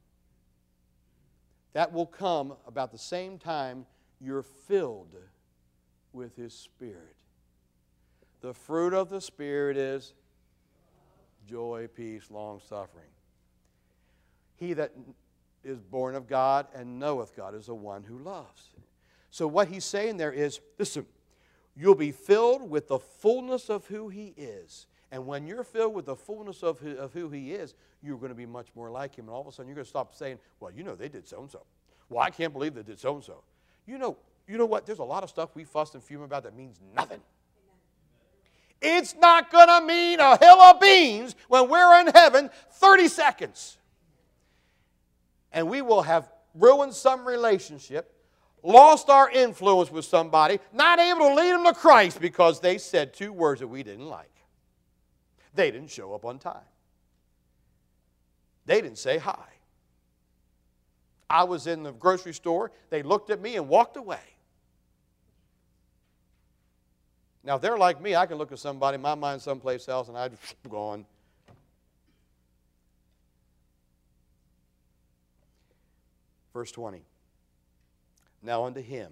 that will come about the same time you're filled with His Spirit. The fruit of the Spirit is joy, peace, long-suffering. He that is born of God and knoweth God is the one who loves. So what he's saying there is, listen, you'll be filled with the fullness of who He is. And when you're filled with the fullness of who, of who He is, you're going to be much more like Him. And all of a sudden you're going to stop saying, well, you know, they did so-and-so. Well, I can't believe they did so-and-so. You know, you know what? There's a lot of stuff we fuss and fume about that means nothing. It's not going to mean a hill of beans when we're in heaven thirty seconds. And we will have ruined some relationship, lost our influence with somebody, not able to lead them to Christ because they said two words that we didn't like. They didn't show up on time. They didn't say hi. I was in the grocery store. They looked at me and walked away. Now, if they're like me, I can look at somebody, my mind's someplace else, and I'd go on. Verse twenty. Now unto Him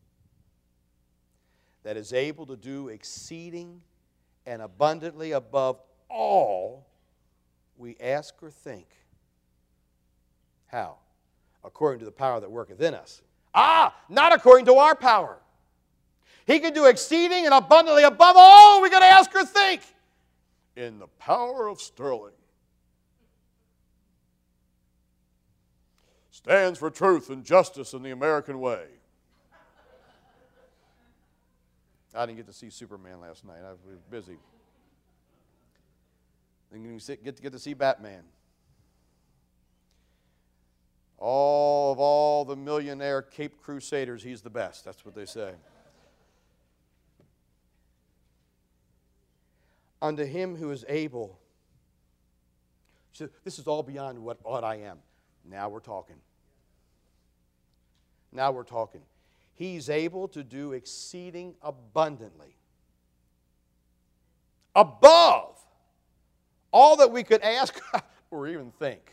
that is able to do exceeding and abundantly above all we ask or think. How? According to the power that worketh in us. Ah, not according to our power. He can do exceeding and abundantly above all we got to ask or think. In the power of sterling. Stands for truth and justice in the American way. I didn't get to see Superman last night. I was busy. Didn't get to get to see Batman. All of all the millionaire Cape Crusaders, he's the best. That's what they say. Unto Him who is able. So this is all beyond what, what I am. Now we're talking. Now we're talking. He's able to do exceeding abundantly. Above all that we could ask or even think.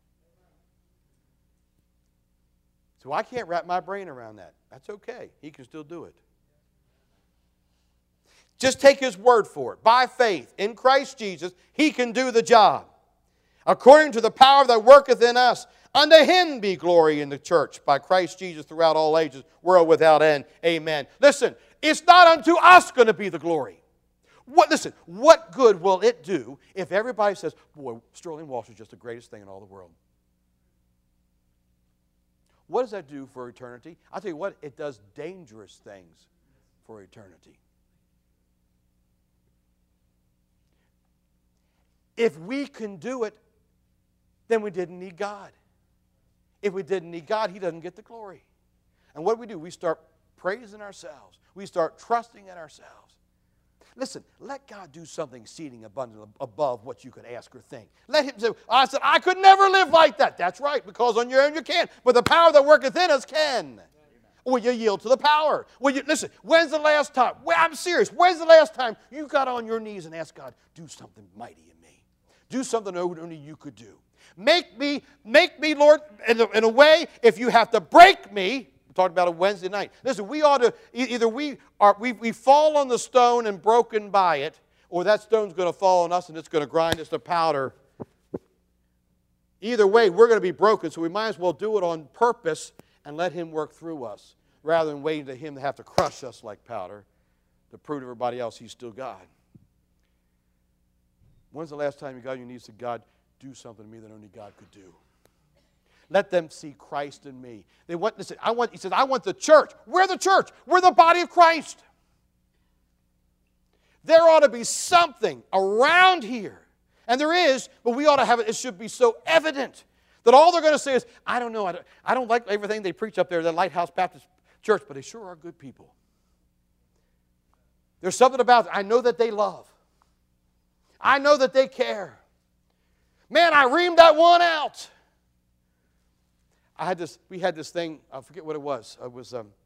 So I can't wrap my brain around that. That's okay. He can still do it. Just take His word for it. By faith in Christ Jesus, He can do the job. According to the power that worketh in us, unto Him be glory in the church by Christ Jesus throughout all ages, world without end. Amen. Listen, it's not unto us going to be the glory. What, listen, what good will it do if everybody says, boy, Sterling Walsh is just the greatest thing in all the world? What does that do for eternity? I'll tell you what, it does dangerous things for eternity. If we can do it, then we didn't need God. If we didn't need God, He doesn't get the glory. And what do we do? We start praising ourselves. We start trusting in ourselves. Listen, let God do something exceeding abundant above what you could ask or think. Let Him say, I said, I could never live like that. That's right, because on your own you can't. But the power that worketh in us can. Will you yield to the power? Will you, listen, when's the last time? Well, I'm serious. When's the last time you got on your knees and asked God, do something mighty in me? Do something only you could do. Make me, make me, Lord, in a, in a way, if you have to break me. We talked about it Wednesday night. Listen, we ought to, either we are we, we fall on the stone and broken by it, or that stone's going to fall on us and it's going to grind us to powder. Either way, we're going to be broken, so we might as well do it on purpose and let Him work through us, rather than waiting to Him to have to crush us like powder to prove to everybody else He's still God. When's the last time you got on your knees and said, God, do something to me that only God could do? Let them see Christ in me. They want, listen, I want, he says, I want the church. We're the church. We're the body of Christ. There ought to be something around here. And there is, but we ought to have it. It should be so evident that all they're going to say is, I don't know, I don't, I don't like everything they preach up there at the Lighthouse Baptist Church, but they sure are good people. There's something about it. I know that they love. I know that they care. Man, I reamed that one out. I had this, we had this thing, I forget what it was. It was, um,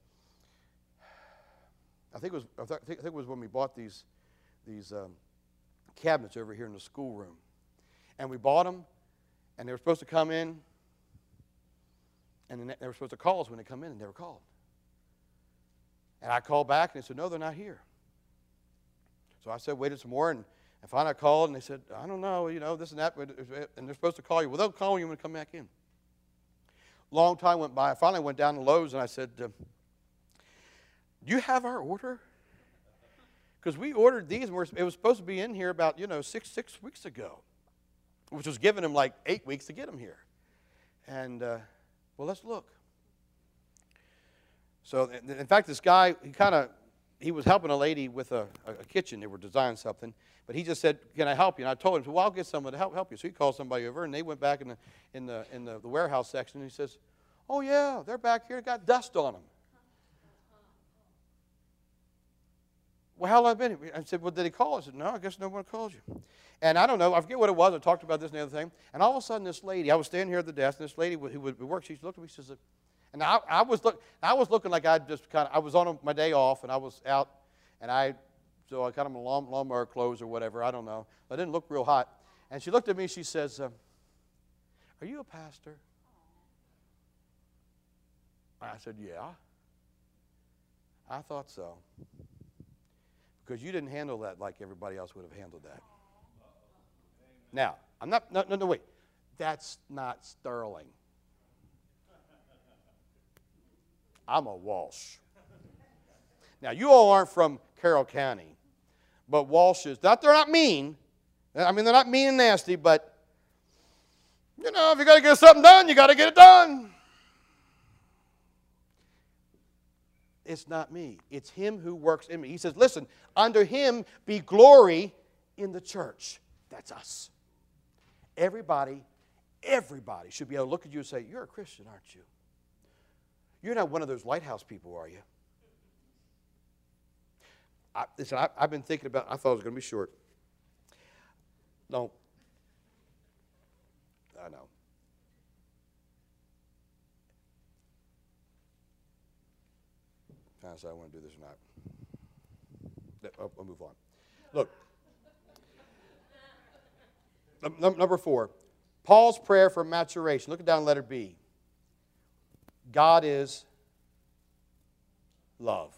I think it was, I think it was when we bought these, these um, cabinets over here in the schoolroom. And we bought them, and they were supposed to come in, and then they were supposed to call us when they come in, and they were called. And I called back, and they said, no, they're not here. So I said, waited some more, and And finally I called, and they said, I don't know, you know, this and that, and they're supposed to call you. Well, they'll call you when you come back in. Long time went by. I finally went down to Lowe's, and I said, uh, do you have our order? Because we ordered these, and we're, it was supposed to be in here about, you know, six, six weeks ago, which was giving them like eight weeks to get them here. And, uh, well, let's look. So, in fact, this guy, he kind of, he was helping a lady with a, a kitchen. They were designing something. But he just said, can I help you? And I told him, well, I'll get someone to help, help you. So he called somebody over, and they went back in the, in the, in the, the warehouse section, and he says, oh, yeah, they're back here. They got dust on them. Well, how long have I been here? I said, well, did he call? I said, no, I guess no one called you. And I don't know. I forget what it was. I talked about this and the other thing. And all of a sudden, this lady, I was standing here at the desk, and this lady who would work, she looked at me, she says, and I, I, was look, I was looking like I just kind of, I was on my day off, and I was out, and I, so I got on my lawn, lawnmower clothes or whatever, I don't know. I didn't look real hot. And she looked at me, she says, um, are you a pastor? I said, yeah. I thought so. Because you didn't handle that like everybody else would have handled that. Now, I'm not, no, no, no, wait. That's not Sterling. I'm a Walsh. Now, you all aren't from Carroll County, but Walshes, not, they're not mean. I mean, they're not mean and nasty, but, you know, if you got to get something done, you got to get it done. It's not me. It's Him who works in me. He says, listen, under Him be glory in the church. That's us. Everybody, everybody should be able to look at you and say, you're a Christian, aren't you? You're not one of those lighthouse people, are you? I, listen, I, I've been thinking about, I thought it was going to be short. No. I know. Trying to decide I want to do this or not. I'll, I'll move on. Look. Num- number four, Paul's prayer for maturation. Look down letter B. God is love.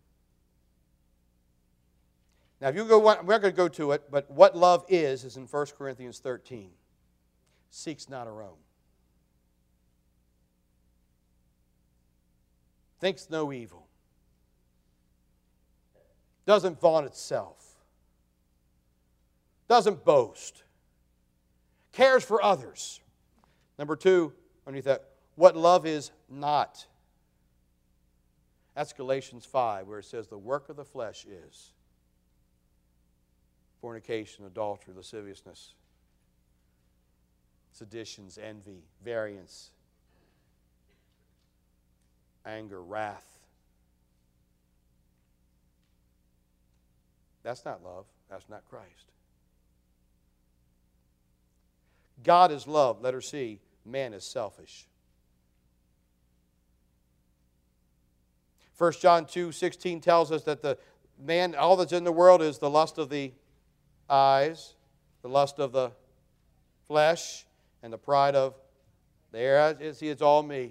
Now, if you go, we're not going to go to it, but what love is, is in First Corinthians thirteen. Seeks not her own. Thinks no evil. Doesn't vaunt itself. doesn't boast, cares for others. Number two, underneath that, what love is not. That's Galatians five, where it says the work of the flesh is fornication, adultery, lasciviousness, seditions, envy, variance, anger, wrath. That's not love. That's not Christ. God is love. Letter C. Man is selfish. First John two sixteen tells us that the man, all that's in the world is the lust of the eyes, the lust of the flesh, and the pride of there. See, it's all me.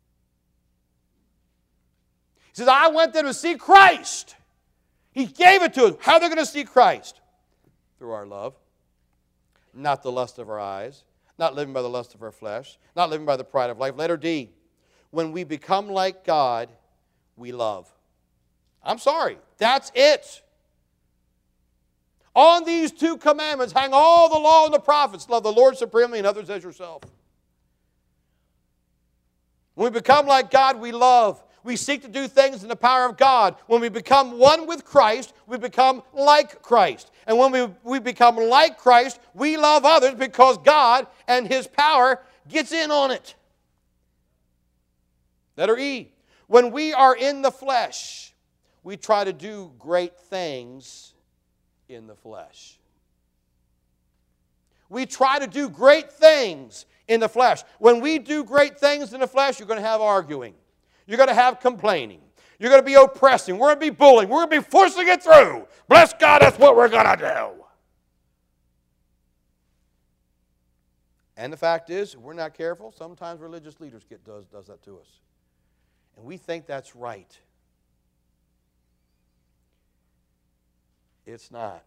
He says, I went there to see Christ. He gave it to us. How are they going to see Christ? Through our love. Not the lust of our eyes. Not living by the lust of our flesh. Not living by the pride of life. Letter D. When we become like God, we love. I'm sorry. That's it. On these two commandments hang all the law and the prophets. Love the Lord supremely and others as yourself. When we become like God, we love. We seek to do things in the power of God. When we become one with Christ, we become like Christ. And when we, we become like Christ, we love others because God and His power gets in on it. Letter E. When we are in the flesh, we try to do great things in the flesh. We try to do great things in the flesh. When we do great things in the flesh, you're going to have arguing. You're going to have complaining. You're going to be oppressing. We're going to be bullying. We're going to be forcing it through. Bless God, that's what we're going to do. And the fact is, if we're not careful, sometimes religious leaders get does, does that to us. And we think that's right. It's not.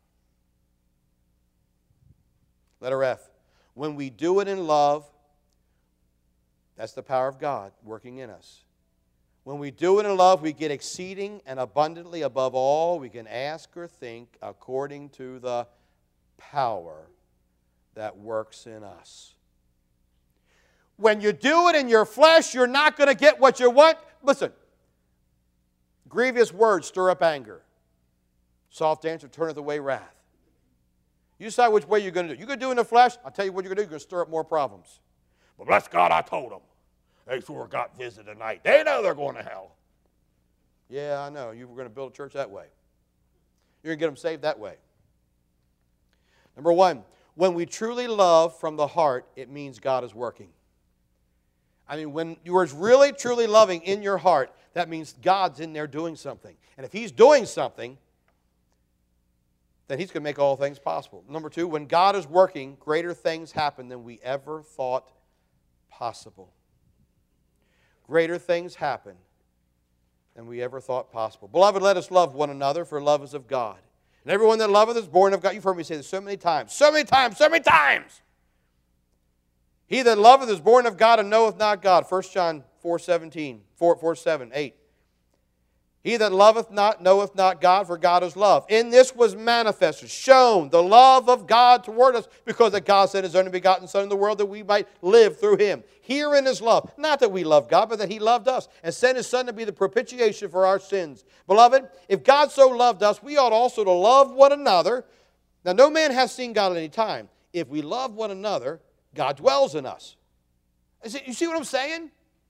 Letter F. When we do it in love, that's the power of God working in us. When we do it in love, we get exceeding and abundantly above all we can ask or think according to the power that works in us. When you do it in your flesh, you're not going to get what you want. Listen, grievous words stir up anger. Soft answer turneth away wrath. You decide which way you're going to do. You're going to do it in the flesh, I'll tell you what you're going to do. You're going to stir up more problems. But bless God, I told them. They sure got visited tonight. They know they're going to hell. Yeah, I know. You were going to build a church that way. You're going to get them saved that way. Number one, when we truly love from the heart, it means God is working. I mean, when you are really, truly loving in your heart, that means God's in there doing something. And if He's doing something, then He's going to make all things possible. Number two, when God is working, greater things happen than we ever thought possible. Greater things happen than we ever thought possible. Beloved, let us love one another, for love is of God. And everyone that loveth is born of God. You've heard me say this so many times, so many times, so many times. He that loveth is born of God and knoweth not God. First John four seventeen, four, four, seven, eight. He that loveth not knoweth not God, for God is love. In this was manifested, shown the love of God toward us, because that God sent His only begotten Son in the world that we might live through Him. Herein is love. Not that we love God, but that He loved us and sent His Son to be the propitiation for our sins. Beloved, if God so loved us, we ought also to love one another. Now, no man has seen God at any time. If we love one another, God dwells in us. You see what I'm saying?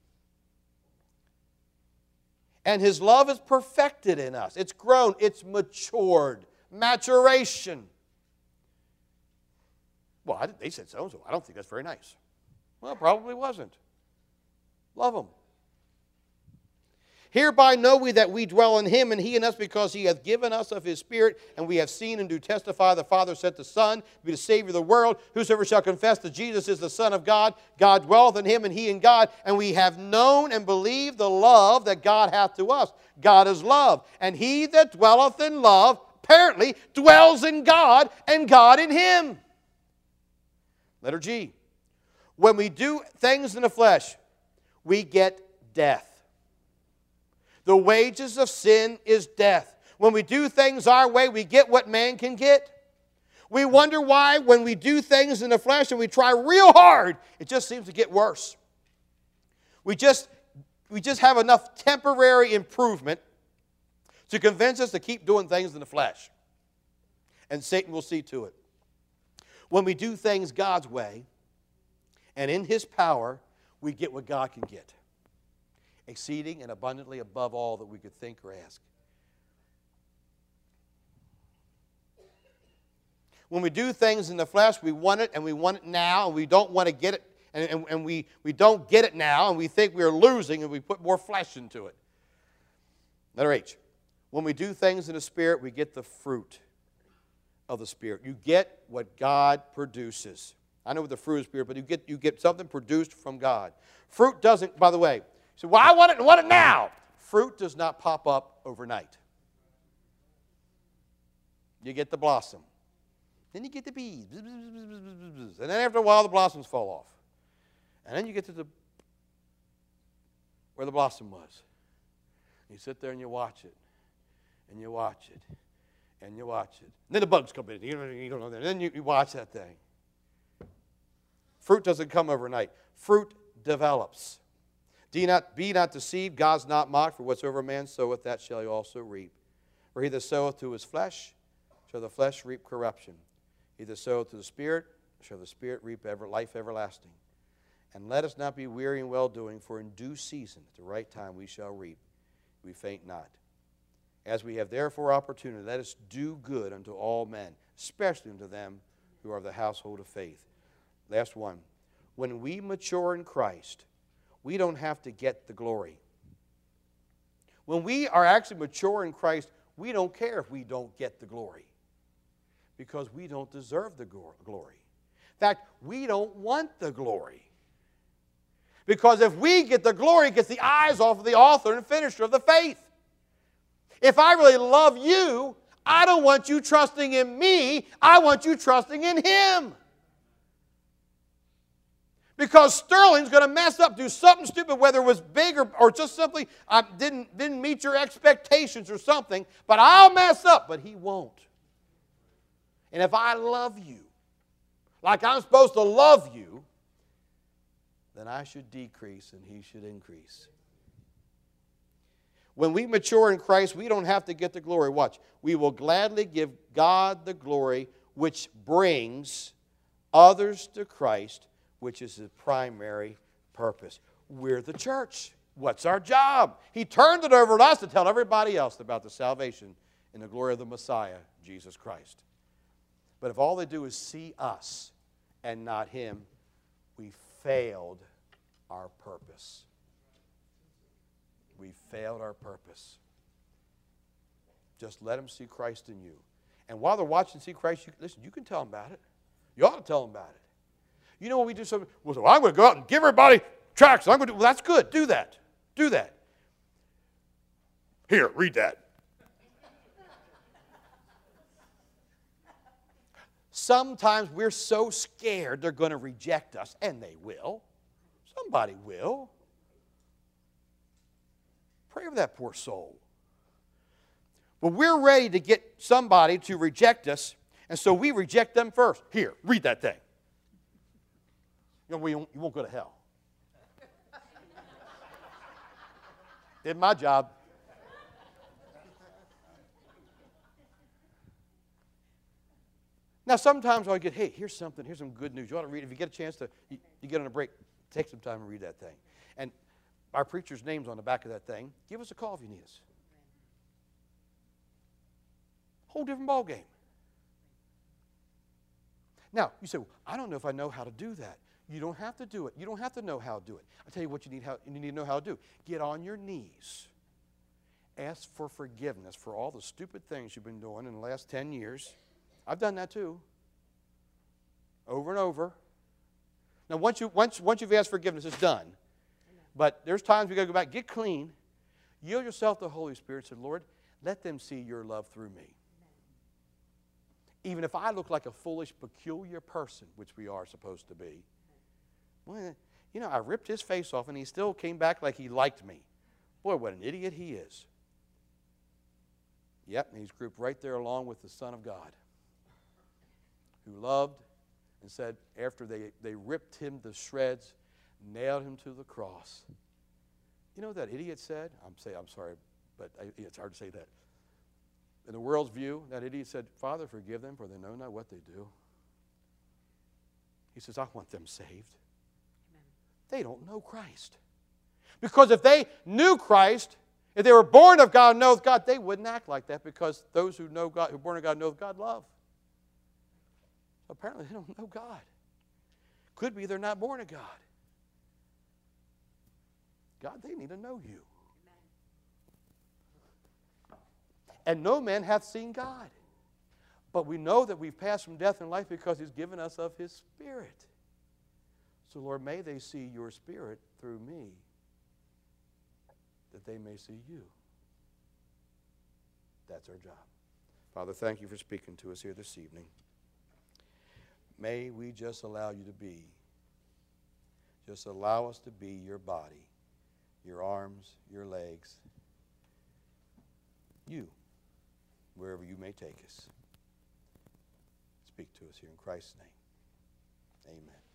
And His love is perfected in us. It's grown. It's matured. Maturation. Well, I, they said so-and-so. I don't think that's very nice. Well, it probably wasn't. Love them. Hereby know we that we dwell in Him, and He in us, because He hath given us of His Spirit, and we have seen and do testify the Father sent the Son to be the Savior of the world. Whosoever shall confess that Jesus is the Son of God, God dwelleth in Him, and He in God. And we have known and believed the love that God hath to us. God is love. And he that dwelleth in love, apparently, dwells in God, and God in him. Letter G. When we do things in the flesh, we get death. The wages of sin is death. When we do things our way, we get what man can get. We wonder why when we do things in the flesh and we try real hard, it just seems to get worse. We just, we just have enough temporary improvement to convince us to keep doing things in the flesh. And Satan will see to it. When we do things God's way, and in His power, we get what God can get. Exceeding and abundantly above all that we could think or ask. When we do things in the flesh, we want it, and we want it now, and we don't want to get it, and, and, and we, we don't get it now, and we think we're losing, and we put more flesh into it. Letter H. When we do things in the Spirit, we get the fruit of the Spirit. You get what God produces. I know what the fruit of the Spirit, but you get, you get something produced from God. Fruit doesn't, by the way, you say, well, I want it and want it now. Fruit does not pop up overnight. You get the blossom. Then you get the bees. And then after a while, the blossoms fall off. And then you get to the where the blossom was. You sit there and you watch it. And you watch it. And you watch it. And then the bugs come in. You don't, you don't know that. And then you, you watch that thing. Fruit doesn't come overnight. Fruit develops. Do not, be not deceived. God's not mocked. For whatsoever a man soweth, that shall he also reap. For he that soweth to his flesh, shall the flesh reap corruption. He that soweth to the Spirit, shall the Spirit reap ever, life everlasting. And let us not be weary in well-doing, for in due season, at the right time, we shall reap. We faint not. As we have therefore opportunity, let us do good unto all men, especially unto them who are of the household of faith. Last one. When we mature in Christ, we don't have to get the glory. When we are actually mature in Christ, we don't care if we don't get the glory, because we don't deserve the glory. In fact, we don't want the glory. Because if we get the glory, it gets the eyes off of the author and finisher of the faith. If I really love you, I don't want you trusting in me. I want you trusting in Him. Because Sterling's going to mess up, do something stupid, whether it was big or, or just simply I didn't, didn't meet your expectations or something, but I'll mess up, but he won't. And if I love you like I'm supposed to love you, then I should decrease and he should increase. When we mature in Christ, we don't have to get the glory. Watch. We will gladly give God the glory, which brings others to Christ, which is His primary purpose. We're the church. What's our job? He turned it over to us to tell everybody else about the salvation and the glory of the Messiah, Jesus Christ. But if all they do is see us and not Him, we failed our purpose. We failed our purpose. Just let them see Christ in you. And while they're watching see Christ, you, listen, you can tell them about it. You ought to tell them about it. You know when we do something, well, so I'm going to go out and give everybody tracts. I'm going to do, well, that's good. Do that. Do that. Here, read that. Sometimes we're so scared they're going to reject us, and they will. Somebody will. Pray for that poor soul. Well, we're ready to get somebody to reject us, and so we reject them first. Here, read that thing. You know, we won't, you won't go to hell. Did my job. Now, sometimes I get, hey, here's something, here's some good news. You ought to read it. If you get a chance to, you, you get on a break, take some time and read that thing. And our preacher's name's on the back of that thing. Give us a call if you need us. Whole different ball game. Now, you say, well, I don't know if I know how to do that. You don't have to do it. You don't have to know how to do it. I'll tell you what you need, how, you need to know how to do. Get on your knees. Ask for forgiveness for all the stupid things you've been doing in the last ten years. I've done that too. Over and over. Now, once, you, once, once you've asked forgiveness, it's done. But there's times we got to go back, get clean, yield yourself to the Holy Spirit, and say, Lord, let them see your love through me. Even if I look like a foolish, peculiar person, which we are supposed to be, well, you know, I ripped his face off and he still came back like he liked me. Boy, what an idiot he is. Yep, and he's grouped right there along with the Son of God. who loved and said, after they, they ripped him to shreds, nailed him to the cross. You know what that idiot said? I'm say I'm sorry, but I, it's hard to say that. In the world's view, that idiot said, Father, forgive them, for they know not what they do. He says, I want them saved. Amen. They don't know Christ. Because if they knew Christ, if they were born of God and know God, they wouldn't act like that, because those who know God, who are born of God, know God love. So apparently they don't know God. Could be they're not born of God. God, they need to know you. Amen. And no man hath seen God. But we know that we've passed from death and life because He's given us of His Spirit. So, Lord, may they see your Spirit through me, that they may see you. That's our job. Father, thank you for speaking to us here this evening. May we just allow you to be. Just allow us to be your body, your arms, your legs, you, wherever you may take us. Speak to us here in Christ's name. Amen.